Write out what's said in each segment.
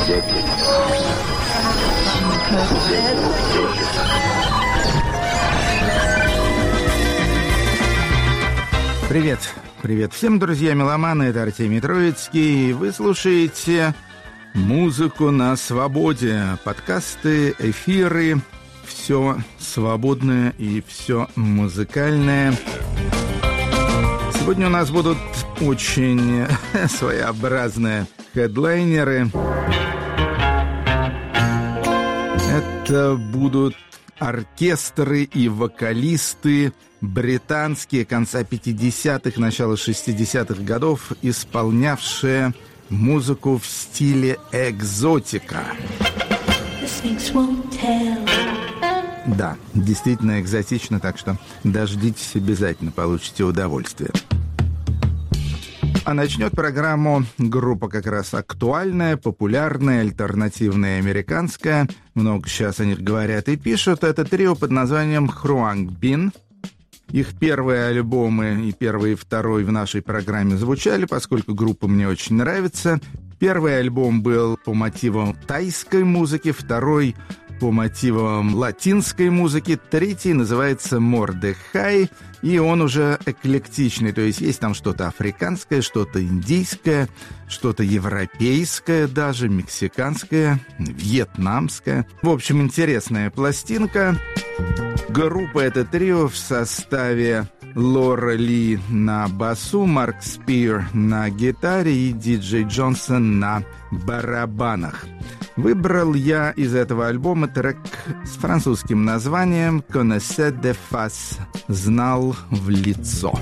Привет. Привет всем, друзья меломаны, это Артемий Троицкий, и вы слушаете «Музыку на свободе», подкасты, эфиры, все свободное и все музыкальное. Сегодня у нас будут очень своеобразные хедлайнеры. Это будут оркестры и вокалисты британские конца 50-х, начала 60-х годов, исполнявшие музыку в стиле экзотика. Да, действительно экзотично, так что дождитесь, обязательно получите удовольствие. А начнет программу группа как раз актуальная, популярная, альтернативная, американская. Много сейчас о них говорят и пишут. Это трио под названием Хруанг-Бин. Их первые альбомы, и первый, и второй в нашей программе звучали, поскольку группа мне очень нравится. Первый альбом был по мотивам тайской музыки, второй по мотивам латинской музыки, третий называется «Мордехай», и он уже эклектичный, то есть есть там что-то африканское, что-то индийское, что-то европейское даже, мексиканское, вьетнамское. В общем, интересная пластинка. Группа — это трио в составе Лора Ли на басу, Марк Спир на гитаре и Диджей Джонсон на барабанах. Выбрал я из этого альбома трек с французским названием «Connaissait de face» — «Знал в лицо».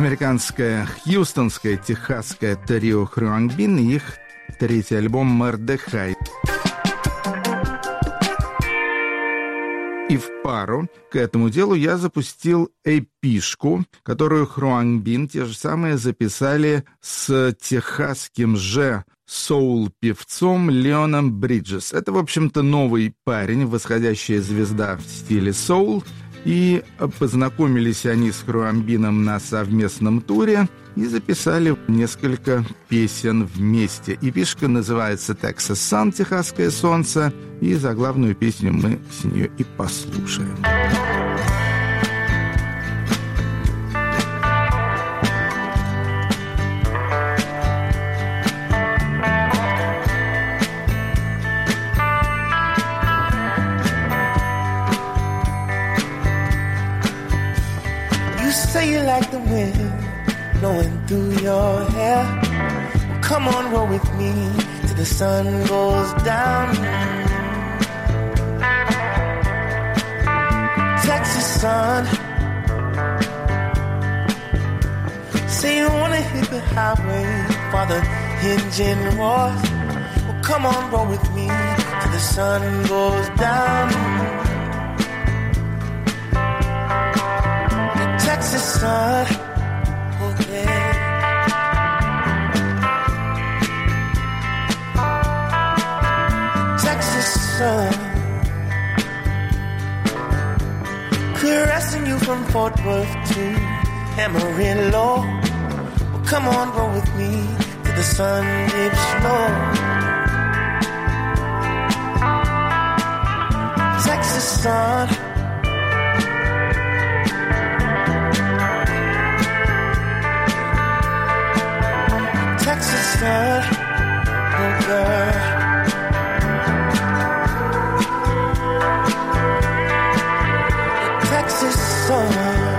американское, хьюстонское, техасское трио Хруангбин и их третий альбом «Мордехай». И в пару к этому делу я запустил эпишку, которую Хруангбин те же самые записали с техасским же соул-певцом Леоном Бриджес. Это, в общем-то, новый парень, восходящая звезда в стиле соул. И познакомились они с Хруангбином на совместном туре и записали несколько песен вместе. Эпишка называется «Texas Sun», «Техасское солнце», и заглавную песню мы с нее и послушаем. Say you like the wind blowing through your hair. Well, come on, roll with me till the sun goes down. Texas sun. Say you wanna hit the highway for the engine roars. Well, come on, roll with me till the sun goes down. Texas sun, oh yeah. Texas sun, caressing you from Fort Worth to Amarillo. Well, come on, roll with me till the sun dips low. Texas sun. Texas sun, oh girl. Texas sun.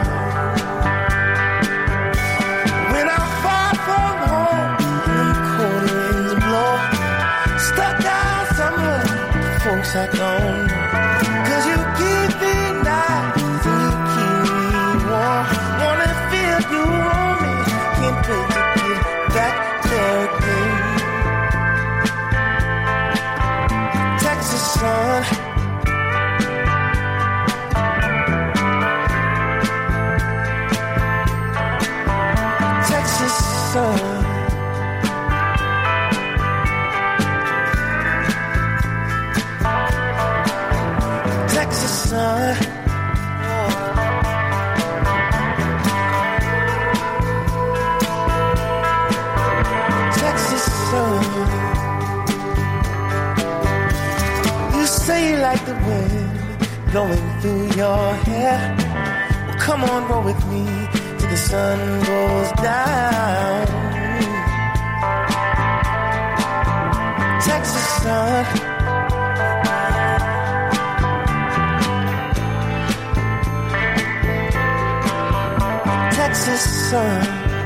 When I'm far from home and the cold winds blow, stuck down somewhere, folks I don't know. 'Cause you keep me nice and you keep me warm. Wanna feel you on me, can't wait to get back there again. Texas sun. Texas sun. Texas sun. Texas sun. You say you like the wind blowing through your hair. Well, come on, roll with me till the sun goes down. Texas sun. Texas sun.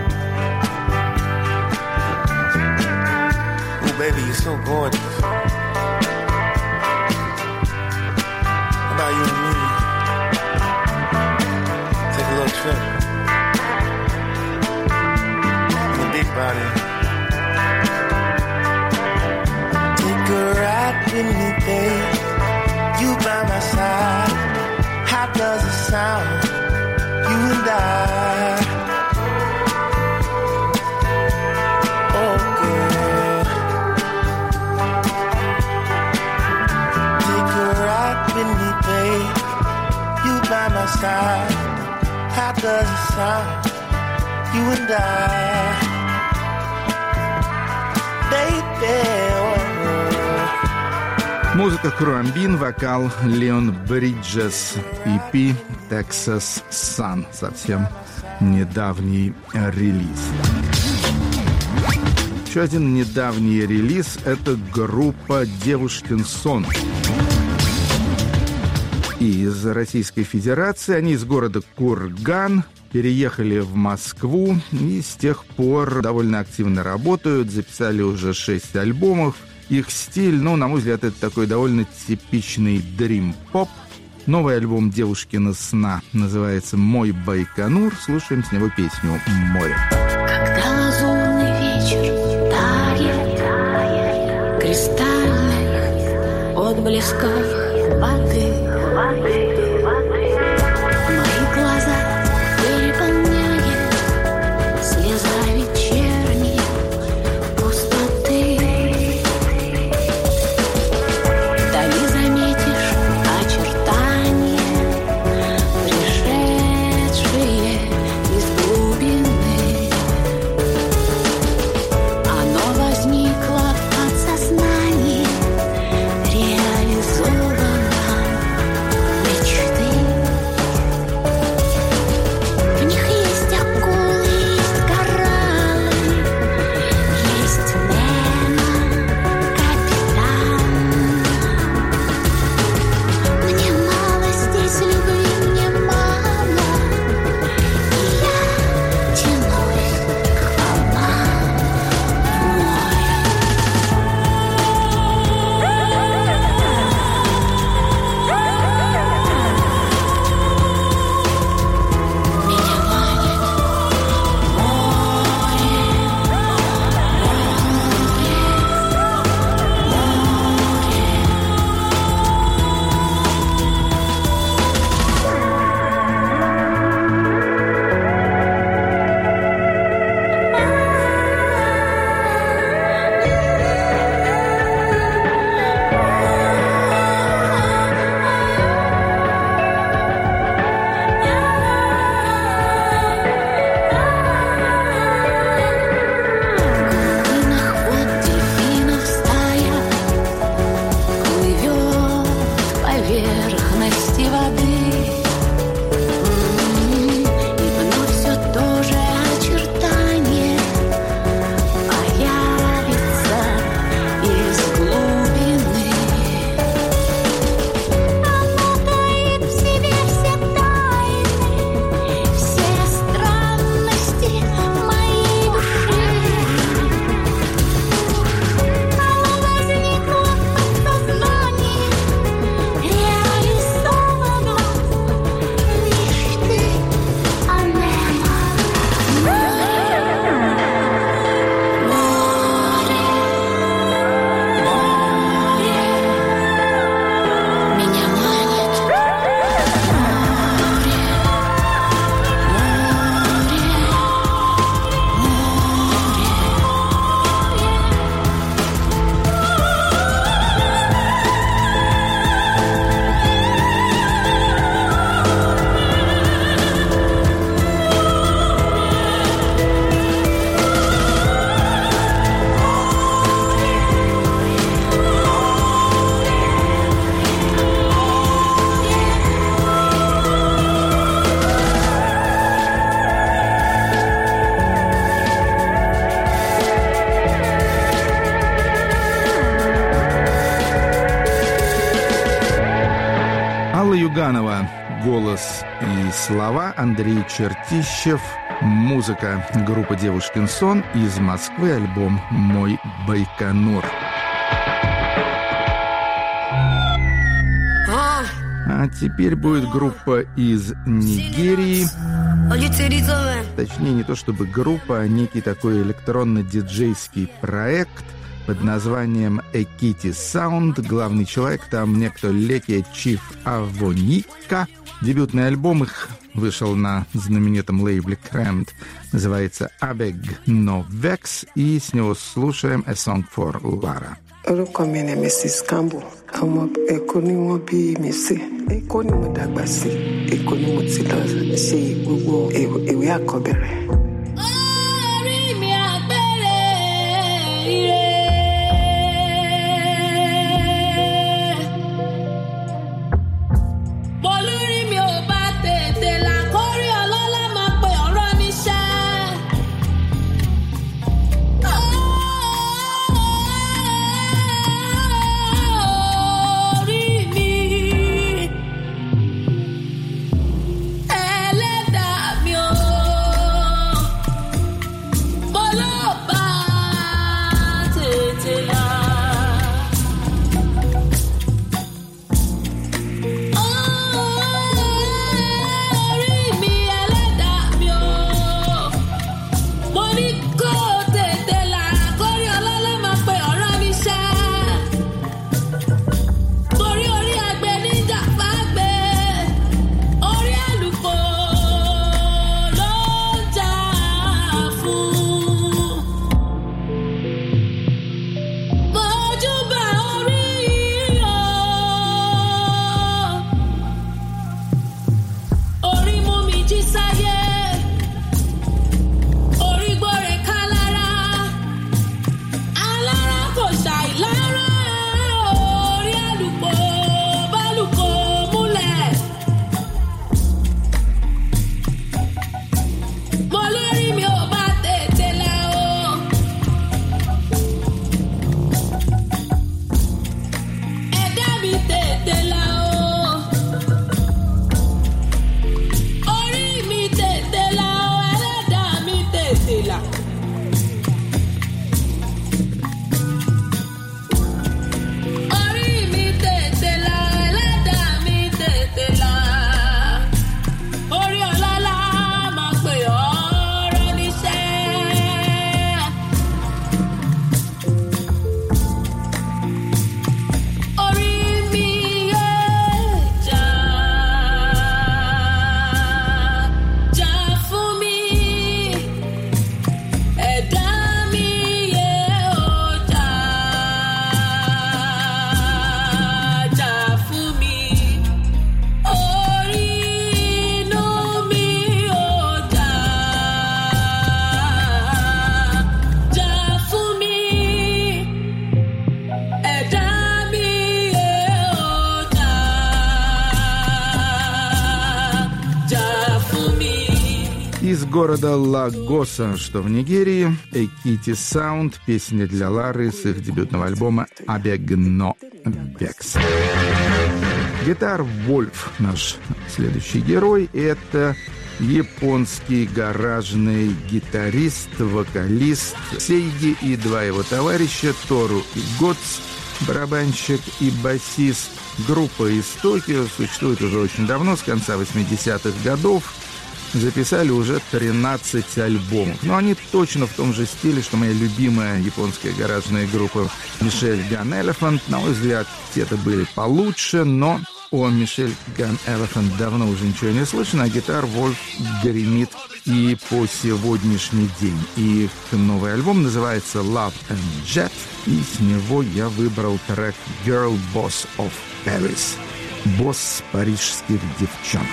Oh, baby, you're so gorgeous. How about you and me? Take a little trip. In the big body. Take a ride with me, babe. You by my side. How does it sound? You and I. Oh, girl. Take a ride with me, babe. You by my side. How does it sound? You and I. Baby, oh. Музыка Хруангбин, вокал Леон Бриджес, EP Texas Sun, совсем недавний релиз. Еще один недавний релиз — это группа «Девушкин сон». Из Российской Федерации, они из города Курган, переехали в Москву и с тех пор довольно активно работают, записали уже 6 альбомов. Их стиль, на мой взгляд, это такой довольно типичный дрим-поп. Новый альбом «Девушкина сна» называется «Мой Байконур». Слушаем с него песню «Море». Когда лазурный вечер тает в кристальных отблесках воды, мои глаза переполняет слеза вечерней пустоты. Вдали заметишь очертания, пришедшие из глубины. Оно возникло в подсознании, реализовано мечты. В них есть акулы, есть кораллы, есть Немо, капитан. Мне мало здесь любви, мне мало, и я тянусь к волнам моря. Меня манит глубинах вод дельфинов стая плывет поверхности воды. И вновь все то же очертание появится из глубины. Оно таит в себе все тайны, все странности моей души. Оно возникло в подсознании, реализовано мечты. О Немо, море, меня манит Алла Юганова, голос и слова, Андрей Чертищев, музыка, группа «Девушкин сон», из Москвы альбом «Мой Байконур». А теперь будет группа из Нигерии. Точнее, не то чтобы группа, а некий такой электронно-диджейский проект под названием Ekiti Sound. Главный человек там некто Леки Чиф Авоника. Дебютный альбом их вышел на знаменитом лейбле Crammed. Называется Abeg No Vex. И с него слушаем A Song for Lara. Orúkọ mi ni Mrs. Campbell. Ọmọ Èkó ni wọ́n bí mi sí. Èkó ni mo dàgbà sí. Èkó ni mo ti lọ ṣe gbogbo ìwé àkọ́bẹ̀rẹ̀. Orí mi àgbèrè ire. Bolúrí mi ò bá tètè là kórí ọlọ́lá máa pe ọ̀rọ̀ níṣẹ́. Orí mi. Ẹlẹ́dàá mi ò. Oh города Лагоса, что в Нигерии, Ekiti Sound, песня для Лары с их дебютного альбома «Abegno Bex». Guitar Wolf, наш следующий герой, это японский гаражный гитарист, вокалист Сейги и два его товарища Тору и Готс, барабанщик и басист. Группа из Токио существует уже очень давно, с конца 80-х годов. Записали уже 13 альбомов. Но они точно в том же стиле, что моя любимая японская гаражная группа Michelle Gun Elephant. На мой взгляд, те-то были получше, но о Michelle Gun Elephant давно уже ничего не слышно, а Guitar Wolf гремит и по сегодняшний день. И их новый альбом называется Love and Jet, и с него я выбрал трек Girl Boss of Paris. Босс парижских девчонок.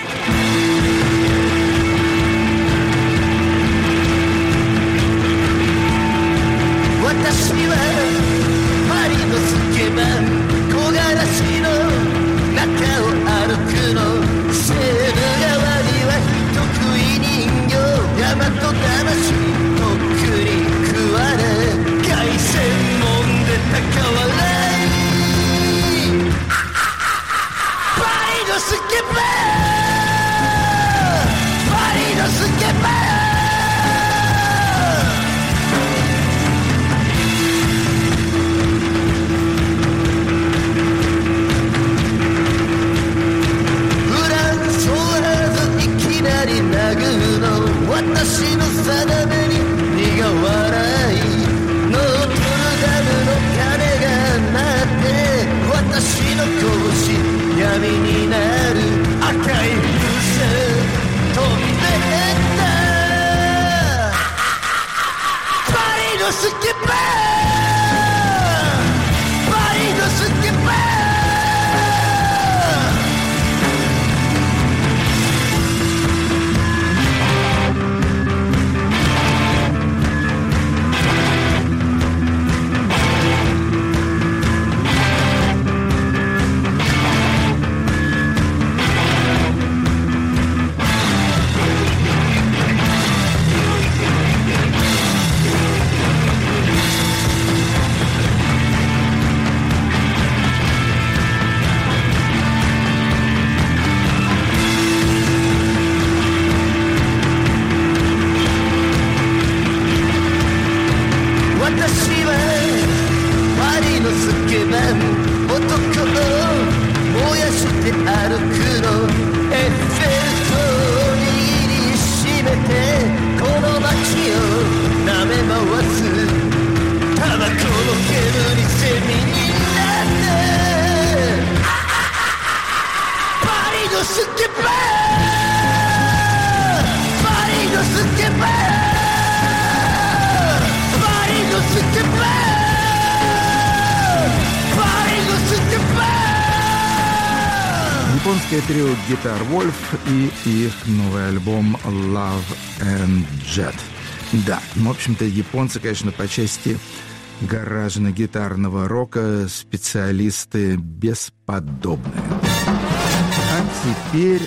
私はパリのスケバン木枯らしの中を歩くのセーヌ川には人食い人形大和魂とっくに食われ凱旋門で高笑いパリのスケバンパリのスケバン私の定めに苦笑いノートルダムの鐘が鳴って私の拳闇になる赤い風船飛んでったパリのスケバンパリのスケバン Японское трио Guitar Wolf и их новый альбом Love and Jet. Да, в общем-то, японцы, конечно, по части гаражно-гитарного рока специалисты бесподобные. А теперь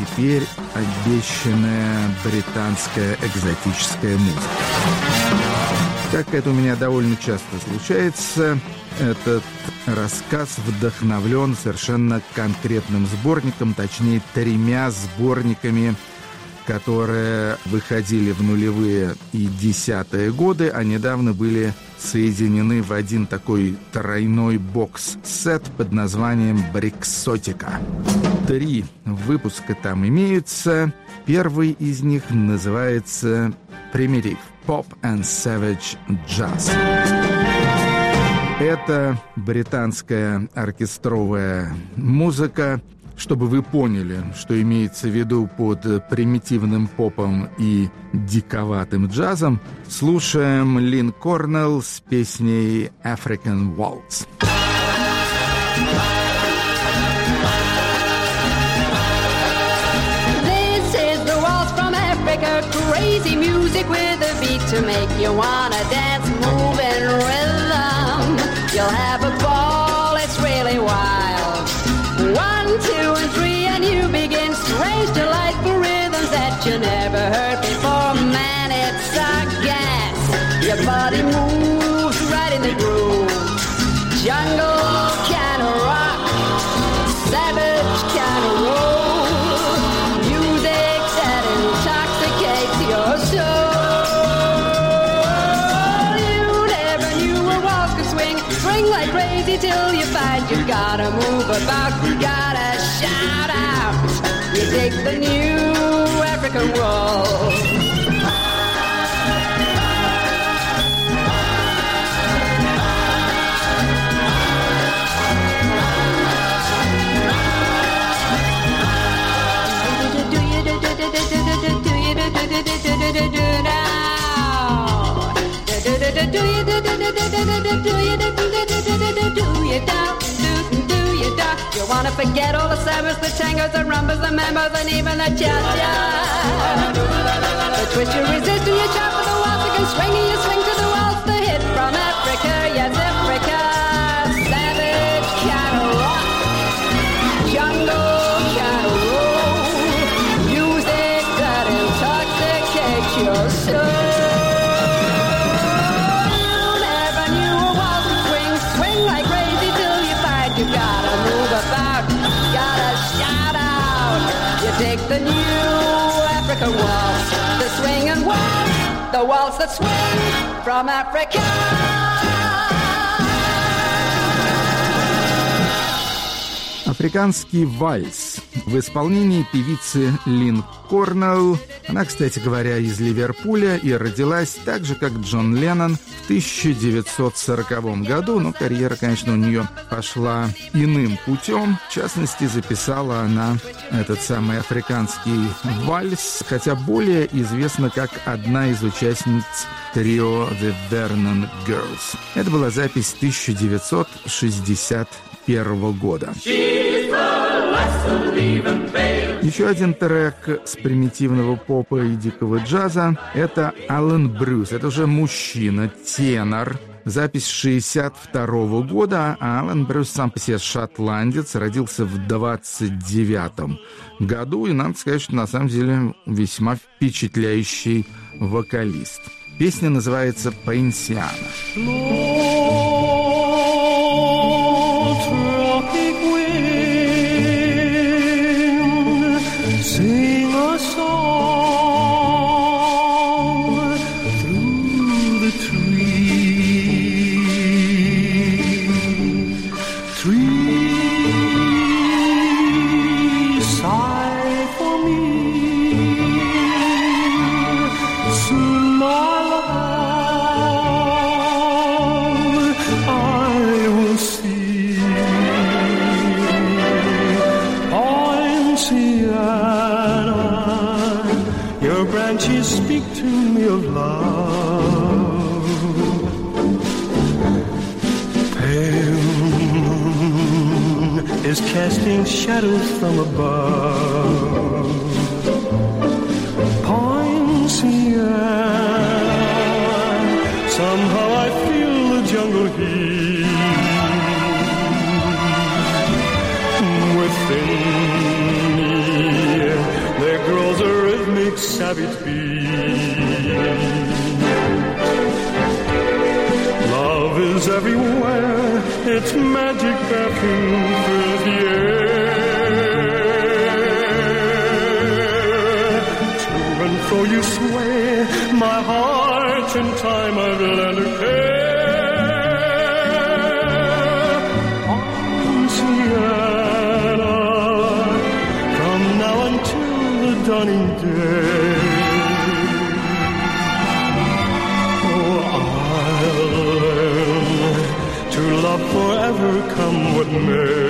обещанная британская экзотическая музыка. Как это у меня довольно часто случается, этот рассказ вдохновлен совершенно конкретным сборником, точнее, 3 сборниками, которые выходили в нулевые и 10-е годы, а недавно были соединены в один такой тройной бокс-сет под названием «Бриксотика». 3 выпуска там имеются. Первый из них называется «Primitive Pop and Savage Jazz». Это британская оркестровая музыка. Чтобы вы поняли, что имеется в виду под примитивным попом и диковатым джазом, слушаем Лин Корнелл с песней «African Waltz». This is the waltz from Africa, crazy music with a beat to make you wanna dance, move in rhythm. You'll have a ball, it's really wild. 1, 2, and 3, and you begin strange, delightful rhythms that you never heard before. Jungle can rock, savage can roll, music that intoxicates your soul. You never knew a walk or swing like crazy till you find you gotta move about, you gotta shout out. You dig the new African waltz. You wanna forget all the savage, the tangos, the rumbas, the mambos, and even the cha-cha. The twist you resist and you chop for the waltz, you can swing and you swing to the waltz. The hit from Africa, yes, Africa. Savage can rock, jungle can roll, music that intoxicates your soul. You gotta move about, gotta shout out. You take the new African waltz, the swing and waltz, the waltz that swings from Africa. Африканский вальс в исполнении певицы Лин Корнелл. Она, кстати говоря, из Ливерпуля и родилась так же, как Джон Леннон, в 1940 году, но карьера, конечно, у нее пошла иным путем. В частности, записала она этот самый африканский вальс, хотя более известна как одна из участниц трио The Vernon Girls. Это была запись 1961 года. Еще один трек с примитивного попа и дикого джаза — это Алан Брюс. Это уже мужчина, тенор. Запись 1962 года, а Алан Брюс сам по себе шотландец, родился в 1929 году, и надо сказать, что на самом деле весьма впечатляющий вокалист. Песня называется «Пенсиана». Sing a song through the trees. Sigh for me, soon my love I will see. Poinciana, your branches speak to me of love. Pale moon is casting shadows from above. Poinciana, somehow I feel the jungle heat within me. There grows a rhythmic savage beat. Love is everywhere, its magic perfume fills the air. To and fro you sway, my heart in time I will lend a care. Poinciana, from now until the dawning day, oh, I'll learn to love forever, come what may.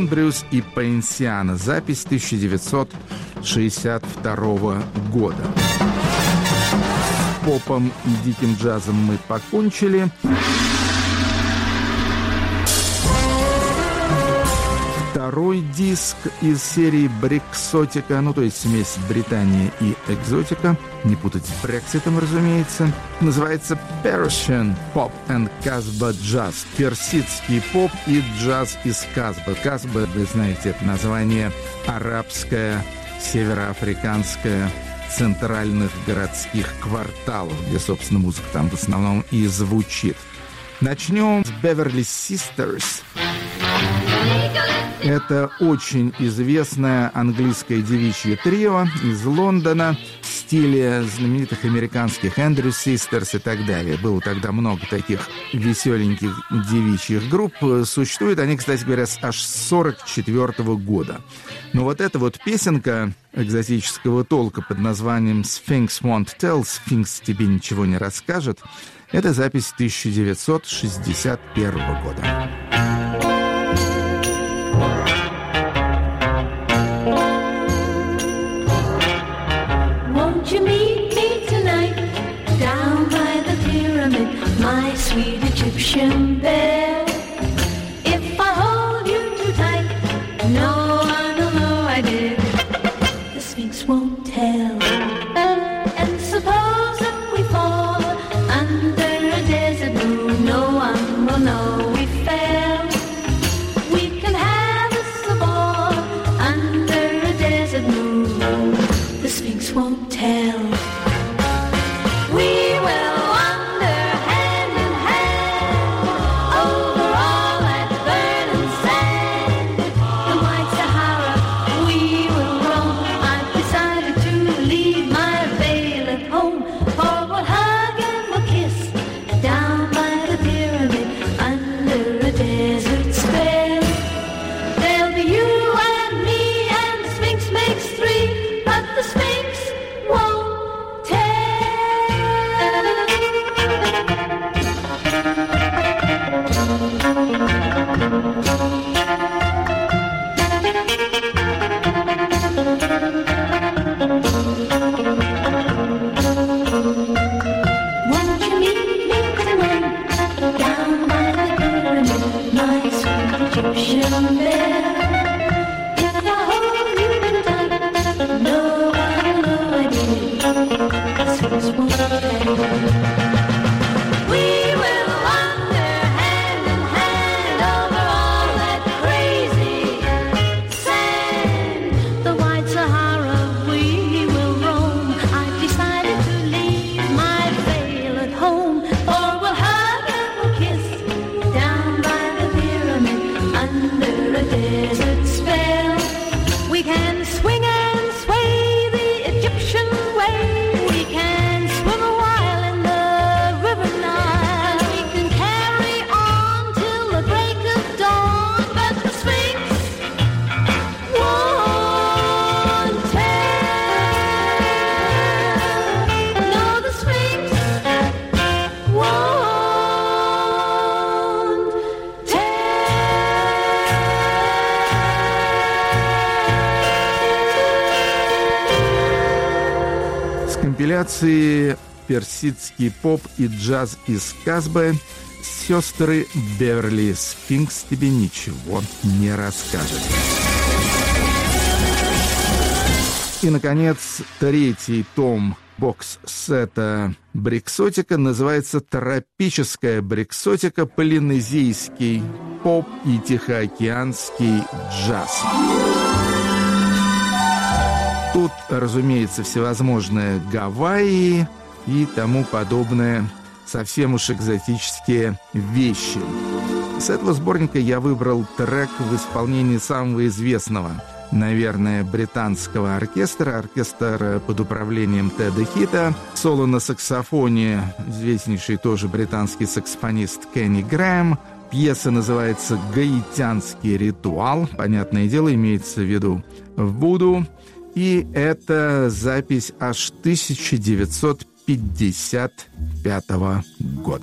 Эндрюс и Паинсиано. Запись 1962 года. С попом и диким джазом мы покончили. Второй диск из серии Брексотика, то есть смесь Британии и экзотика, не путать с Брекситом, разумеется, называется Persian Pop and Casbah Jazz. Персидский поп и джаз из Казба. Казба, вы знаете, это название арабское, североафриканское, центральных городских кварталов, где, собственно, музыка там в основном и звучит. Начнем с Beverly Sisters. Это очень известное английское девичье трио из Лондона в стиле знаменитых американских Andrew Sisters и так далее. Было тогда много таких веселеньких девичьих групп. Существуют они, кстати говоря, аж с 1944 года. Но вот эта вот песенка экзотического толка под названием «Sphinx won't tell», «Сфинкс тебе ничего не расскажет», это запись 1961 года. My sweet Egyptian belle, if I hold you too tight, no one will know I did. The Sphinx won't tell. And suppose that we fall under a desert moon, no one will know we fell. We can have us a ball under a desert moon, the Sphinx won't tell. We will Компиляции «Персидский поп и джаз из Казбы» сестры Беверли. «Сфинкс тебе ничего не расскажет». И, наконец, третий том бокс-сета «Брексотика» называется «Тропическая брексотика. Полинезийский поп и тихоокеанский джаз». Тут, разумеется, всевозможные Гавайи и тому подобное, совсем уж экзотические вещи. С этого сборника я выбрал трек в исполнении самого известного, наверное, британского оркестра, оркестр под управлением Теда Хита, соло на саксофоне, известнейший тоже британский саксофонист Кенни Грэм. Пьеса называется «Гаитянский ритуал», понятное дело, имеется в виду вуду. И это запись аж 1955 года.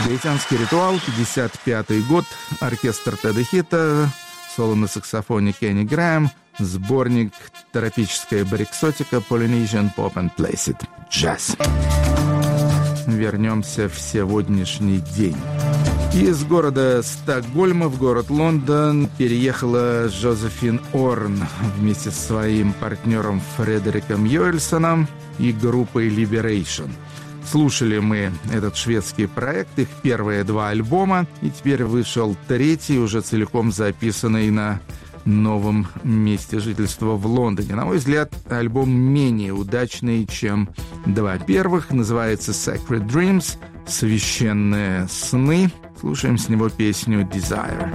Гаитянский ритуал, 55-й год, оркестр Теда Хита, соло на саксофоне Кенни Грэм, сборник «Тропическая бариксотика» Polynesian Pop and Placid Jazz. Вернемся в сегодняшний день. Из города Стокгольма в город Лондон переехала Жозефин Орн вместе со своим партнером Фредериком Йоэльсоном и группой Liberation. Слушали мы этот шведский проект, их первые 2 альбома, и теперь вышел 3-й, уже целиком записанный на новом месте жительства в Лондоне. На мой взгляд, альбом менее удачный, чем 2 первых. Называется Sacred Dreams, священные сны. Слушаем с него песню Desire.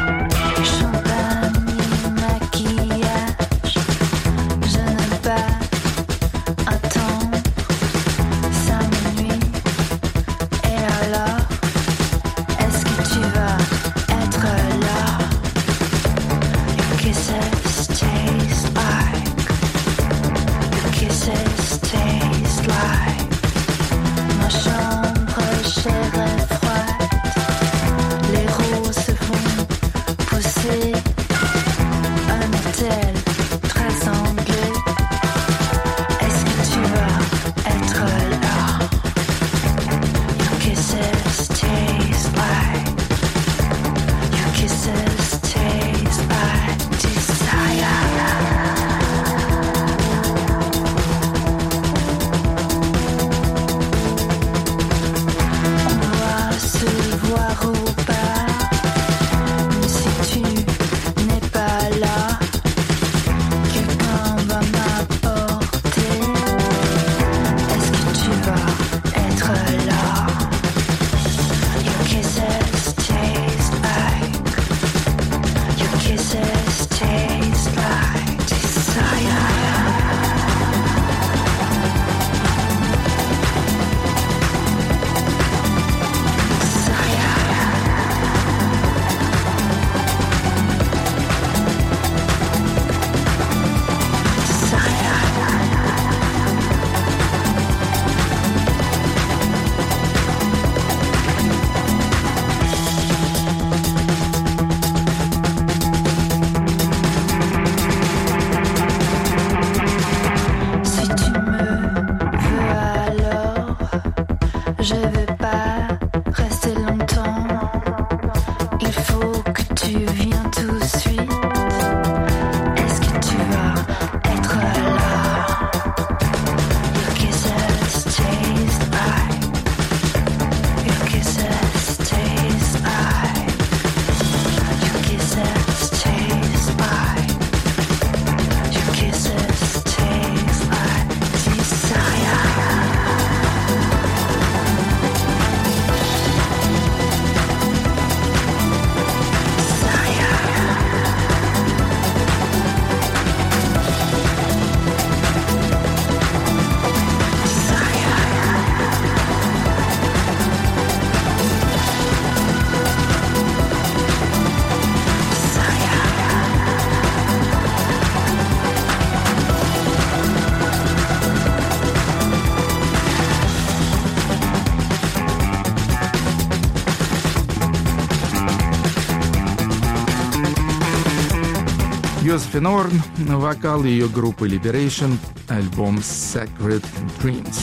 Жозефин Орн, вокал ее группы Liberation, альбом Sacred Dreams.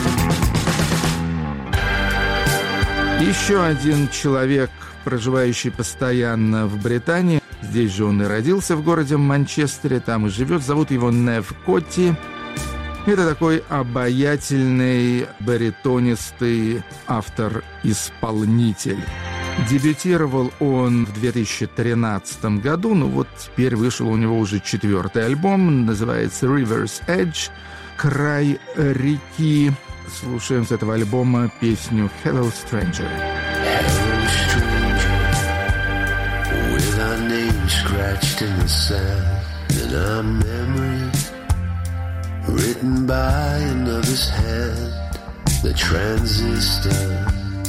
Еще один человек, проживающий постоянно в Британии, здесь же он и родился, в городе Манчестере, там и живет, зовут его Нев Котти. Это такой обаятельный, баритонистый автор-исполнитель. Дебютировал он в 2013 году, ну вот теперь вышел у него уже 4-й альбом, называется River's Edge, «Край реки». Слушаем с этого альбома песню «Hello, Stranger». Hello, stranger, with our names scratched in the sand, and our memories written by another's hand. The transistor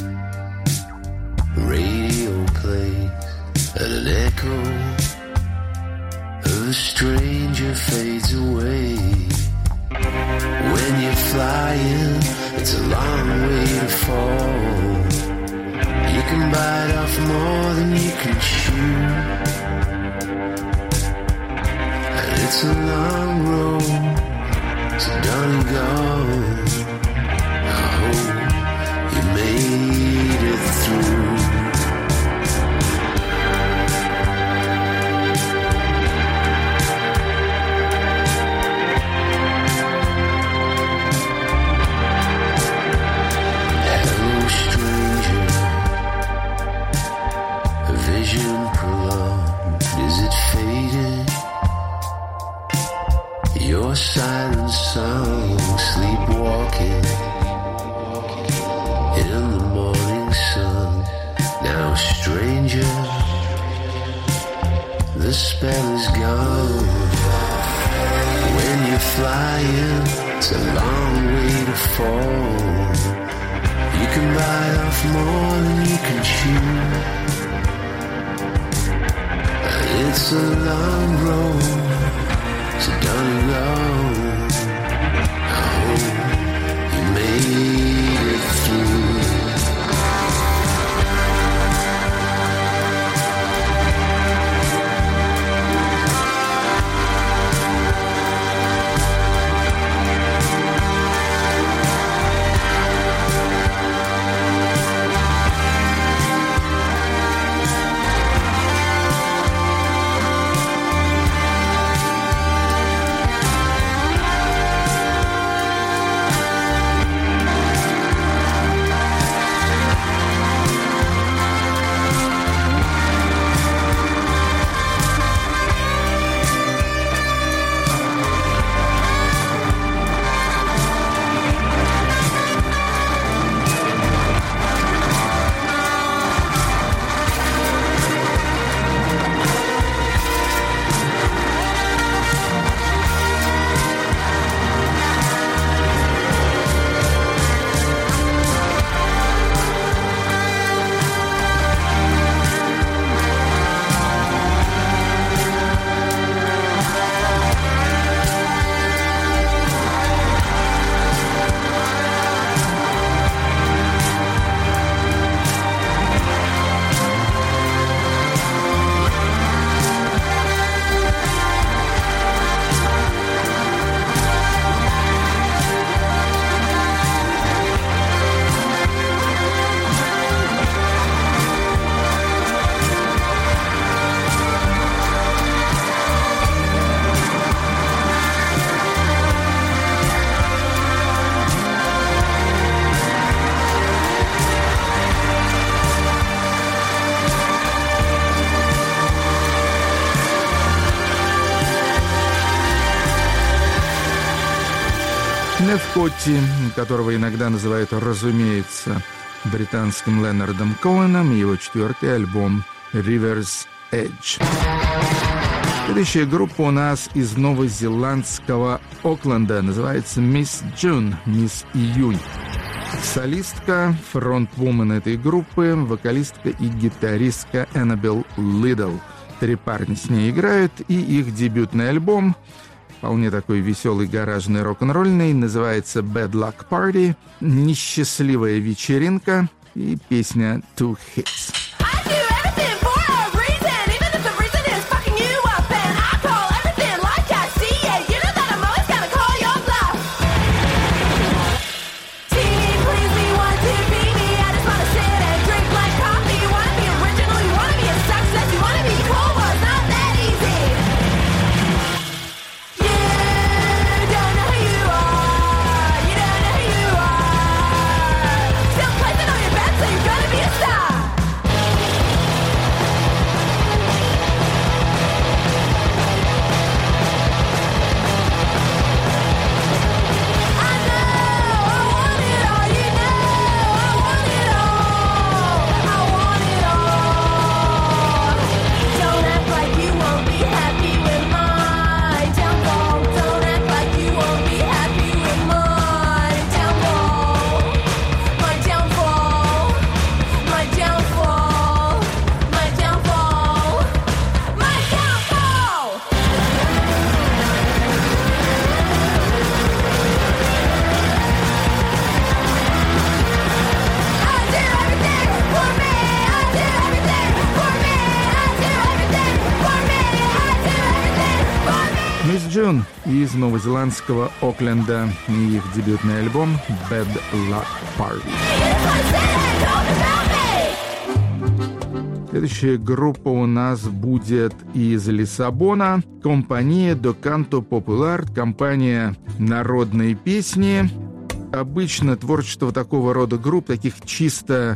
radio plays, and an echo of a stranger fades away. When you're flying, it's a long way to fall. can bite off more than you can chew. And it's a long road, so don't go. I hope you made it through. Your silent song, sleepwalking in the morning sun. Now, stranger, the spell is gone. When you're flying, it's a long way to fall. You can bite off more than you can chew. And it's a long road, so don't go. I hope you made it through. Нев Котти, которого иногда называют, разумеется, британским Ленардом Коэном, его 4-й альбом «River's Edge». Следующая группа у нас из новозеландского Окленда, называется «Мисс Джун», «Мисс Июнь». Солистка, фронтвумен этой группы, вокалистка и гитаристка Эннабелл Лидл. 3 парня с ней играют, и их дебютный альбом, вполне такой веселый гаражный рок-н-ролльный, называется «Bad Luck Party», «Несчастливая вечеринка» и песня «Two Hits». Still placing on your bed, so you're gonna be a star. Afternoon из новозеландского Окленда и их дебютный альбом Bad Luck Party. Следующая группа у нас будет из Лиссабона. Компания до Канто Популяр, компания народной песни. Обычно творчество такого рода групп, таких чисто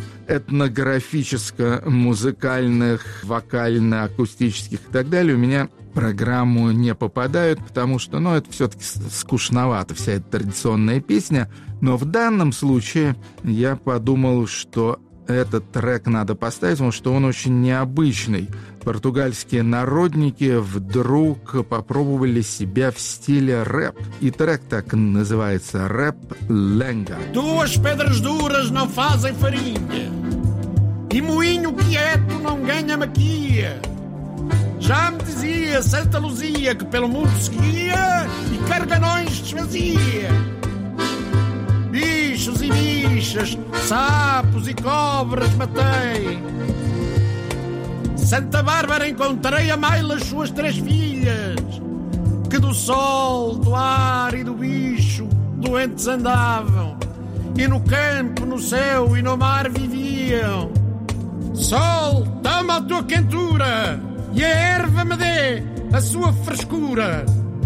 этнографическо-музыкальных, вокально-акустических и так далее, у меня в программу не попадают, потому что, это все-таки скучновато, вся эта традиционная песня. Но в данном случае я подумал, что этот трек надо поставить, потому что он очень необычный. Португальские народники вдруг попробовали себя в стиле рэп. И трек так называется «Рэп Lenga». Duas pedras duras não fazem farinha, e moinho quieto não ganha maquia. Já me dizia Santa Luzia que pelo mundo seguia e carganões desfazia. Bichos e bichas, sapos e cobras matei. Santa Bárbara encontrei a mãe das suas 3 filhas, que do sol, do ar e do bicho doentes andavam, e no campo, no céu e no mar viviam. Sol, toma a tua quentura, e a erva me dê a sua frescura.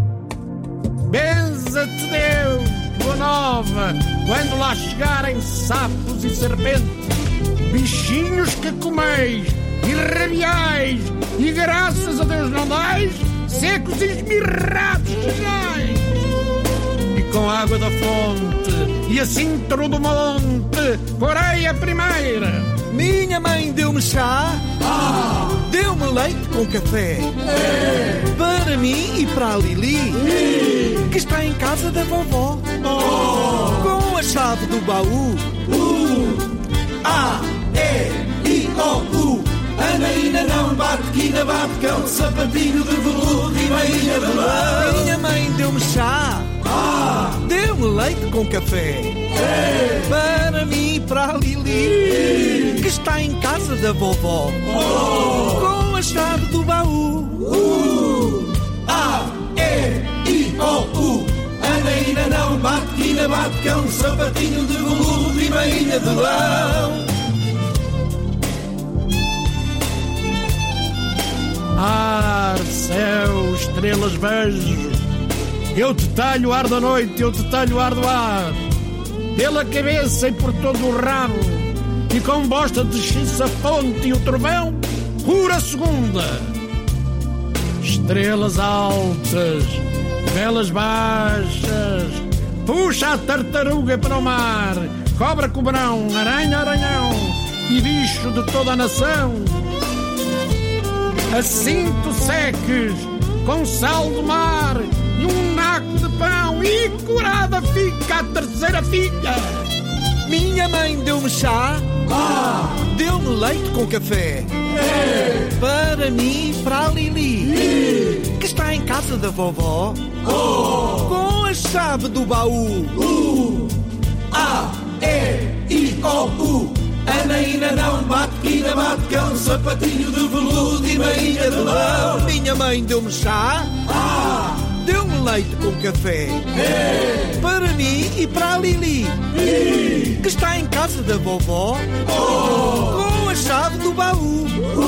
Benza-te Deus, boa nova, quando lá chegarem sapos e serpentes, bichinhos que comeis e rabiais, e graças a Deus não dais, secos e esmirrados sejais. E com a água da fonte e a cintro do monte porei a primeira. Minha mãe deu-me chá, deu-me leite com café, para mim e para a Lili, que está em casa da vovó, com a chave do baú. A-E-I-O-U. Anaína não bate, quina bate cão, sapatinho de veludo e meinha de lã. Minha mãe deu-me chá, deu-me leite com café, para mim e para a Lili, que está em casa da vovó, com a chave do baú. A-E-I-O-U. Anaína não bate, quina bate cão, sapatinho de veludo e meinha de lã. Ar, céu, estrelas vejo, eu te talho o ar da noite, eu te talho o ar do ar, pela cabeça e por todo o rabo, e com bosta de xiça a fonte e o trovão, pura segunda. Estrelas altas, velas baixas, puxa a tartaruga para o mar, cobra cobrão, aranha aranhão, e bicho de toda a nação. Assim tu seques com sal do mar e um naco de pão, e curada fica a terceira filha. Minha mãe deu-me chá, deu-me leite com café, para mim e para a Lili, que está em casa da vovó, com a chave do baú. A-E-I-O-U. Anaína não bate, quina bate cão, sapatinho de veludo e meinha de lã. Minha mãe deu-me chá, deu-me leite com café, para mim e para a Lili, que está em casa da vovó, com a chave do baú.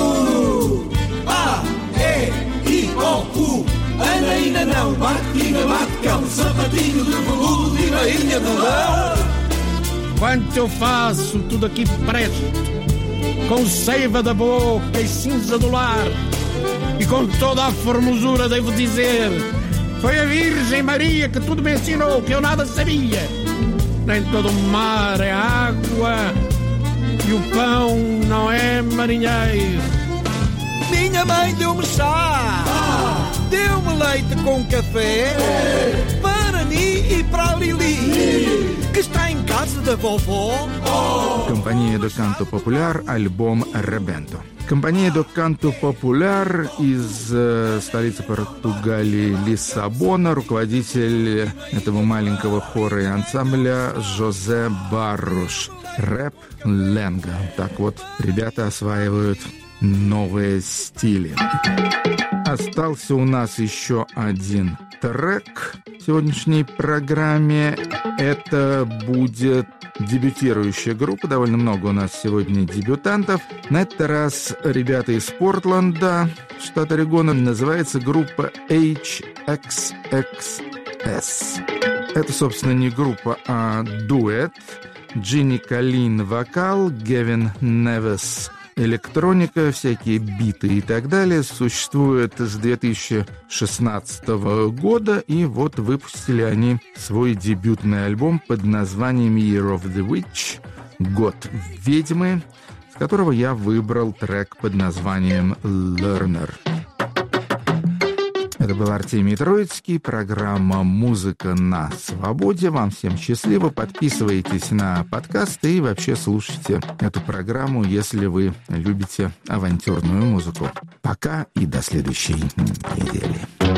A-E-I-O-U. Anaína não bate, quina bate cão, sapatinho de veludo e meinha de lã. Quanto eu faço tudo aqui presto, com seiva da boca e cinza do lar, e com toda a formosura devo dizer, foi a Virgem Maria que tudo me ensinou, que eu nada sabia. Nem todo o mar é água, e o pão não é marinheiro. Minha mãe deu-me chá, deu-me leite com café, para mim e para a Lili, que está em casa da vovó. Компания до Канто Популяр, альбом «Ребенто». Компания до Канто Популяр из столицы Португалии Лиссабона, руководитель этого маленького хора и ансамбля Жозе Барруш. Рэп Ленга. Так вот, ребята осваивают новые стили. Остался у нас еще один трек в сегодняшней программе. Это будет дебютирующая группа. Довольно много у нас сегодня дебютантов. На этот раз ребята из Портленда, штат Орегон. Называется группа HXXS. Это, собственно, не группа, а дуэт. Джинни Коллин вокал, Гевин Невес электроника, всякие биты и так далее. Существует с 2016 года, и вот выпустили они свой дебютный альбом под названием Year of the Witch, год ведьмы, с которого я выбрал трек под названием Learner. Это был Артемий Троицкий, программа «Музыка на свободе». Вам всем счастливо, подписывайтесь на подкасты и вообще слушайте эту программу, если вы любите авантюрную музыку. Пока и до следующей недели.